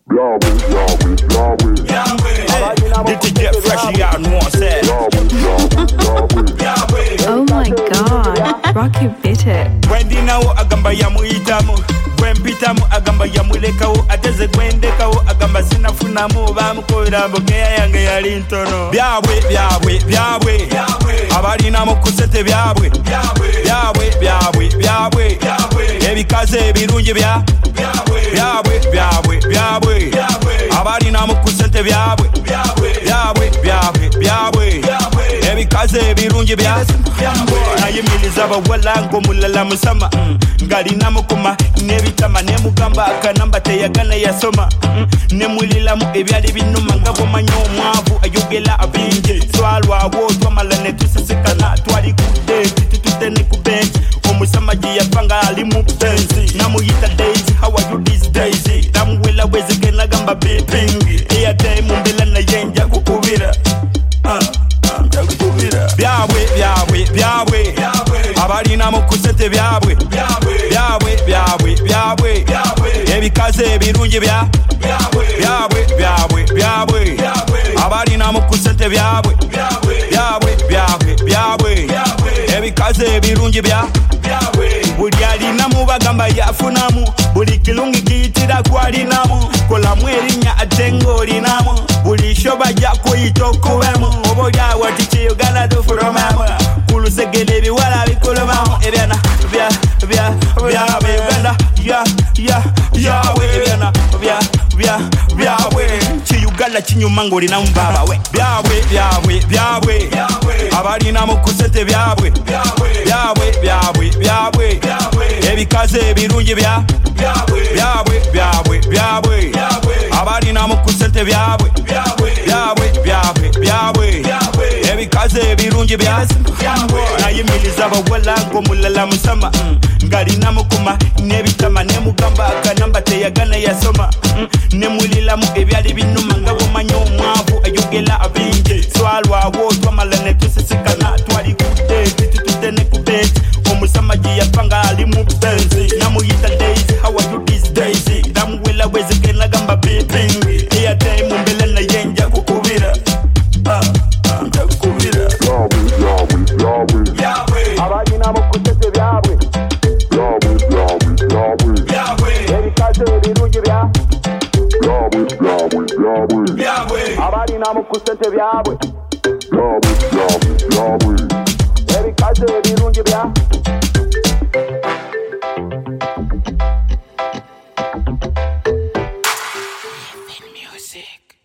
Did you get freshy out and what's that? Oh my god, Rocky bit it. When dinawo agamba yamuyitamu gwempitamu agamba yamulekawo ateze gwendekawo agamba sinafunamu bamukolera mbogeya yange yali ntono byabwe abalina mu kusete byabwe ebikaze ebirungi byabwe abalina mu kusete byabwe ebikaze ebirungi nayimiriza abawala ng'omulala musama ngalina mukuma nebitama nemugamba akanamba teyagana yasoma nemuliramu ebyali binuma nga bwomanya omwavu ayogera abingi twalwawo twamala netusisikana twali kudeti tutudde ne ku benchi omusama gye yafa nga ali mu benzi namuyita Daisy, how are you these days? Namuwela wezike nagamba bipingi airtime mbela naye nja kukubira byabwe abalina mu kusete byabwe ebikaze ebirungi byabwe abalina mu kusete byabwe ebikaze ebirungi buli alina mu bagamba yafunamu buli kirungi kiyitira kwalinamu kolamu erinnya ate ng'olinamu buli shoba jakuyita okubemu oba olyawo tikiyugana tufulumamu ku lusegere ebiwala bikulumamu ebyana byabwe kiyugala kinyuma ng'olinamu babawe byabwe abalina mu kusete byabwe ebikaze ebirungi byabwe abalina mu kusete byabwe ebikaze ebirungi nayimiriza abawala ng'omulala musama ngalina mukuma nebitama nemugamba akanamba teyagana yasoma nemuliramu ebyali binuma nga bwomanya omwavu ayogera abingi twalwawo twamala netusisikana twali kudeti tutudde ne ku benchi omusama gye yafa nga ali mu benzi namuyita Daisy, how are you these days? Namuwela wezike nagamba bipingi airtime mbela naye nja kukubira abalina mu kusete byabwe ebikaze ebirungi abalina mu kusete byabwe ebikaze ebirungi music.